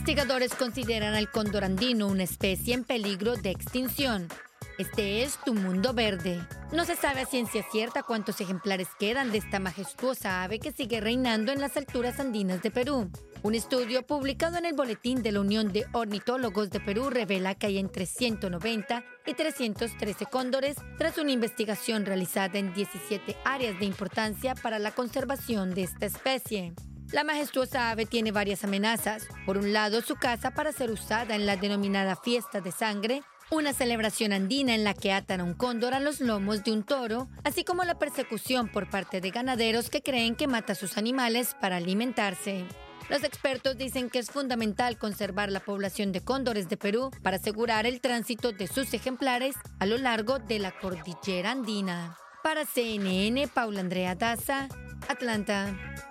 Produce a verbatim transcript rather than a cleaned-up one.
Investigadores consideran al cóndor andino una especie en peligro de extinción. Este es Tu Mundo Verde. No se sabe a ciencia cierta cuántos ejemplares quedan de esta majestuosa ave que sigue reinando en las alturas andinas de Perú. Un estudio publicado en el Boletín de la Unión de Ornitólogos de Perú revela que hay entre ciento noventa y trescientos trece cóndores tras una investigación realizada en diecisiete áreas de importancia para la conservación de esta especie. La majestuosa ave tiene varias amenazas. Por un lado, su caza para ser usada en la denominada fiesta de sangre, una celebración andina en la que atan a un cóndor a los lomos de un toro, así como la persecución por parte de ganaderos que creen que mata a sus animales para alimentarse. Los expertos dicen que es fundamental conservar la población de cóndores de Perú para asegurar el tránsito de sus ejemplares a lo largo de la cordillera andina. Para C N N, Paula Andrea Daza, Atlanta.